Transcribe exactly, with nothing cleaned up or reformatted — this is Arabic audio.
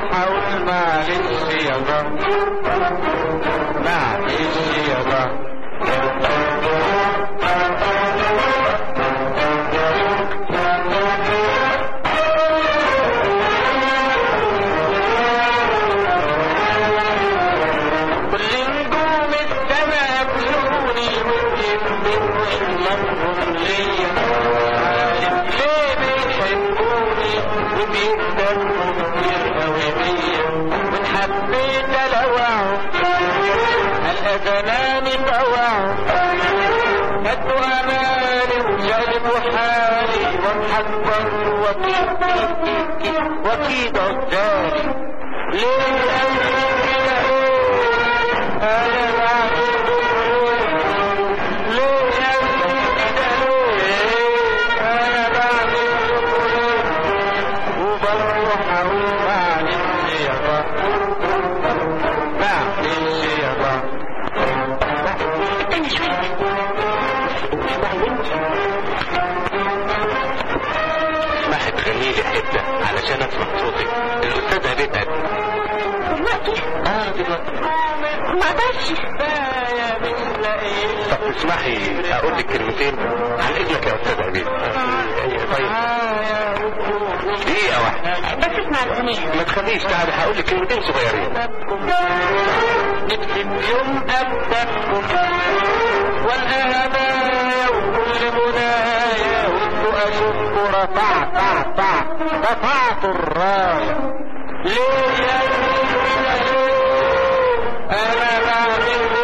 حاول معلش يابا معلش يابا الأذنان طوعوا هدوا أمالي وجلبوا حالي وانحضروا وكيد وكيد عزالي ليه أنا بعمل ليه أنا بعمل وبروح أقول معلش يابا معلش يابا اسمحي تغني لي حته علشان اسمع صوتك. الاستاذ عبيد قد دلوقتي؟ اه دلوقتي ما اقدرش. طب اسمحي اقول لك كلمتين عن اذنك يا استاذ عبيد. طيب دقيقه واحده بس اسمع الاغنيه. ما تخليش. تعالي هقول لك كلمتين صغيرين. نكتب يوم ابدأكم والآباء وكل منايا وانتو اشوفكوا رفعت رفعت رفعت الراية ليه يا انا بعمل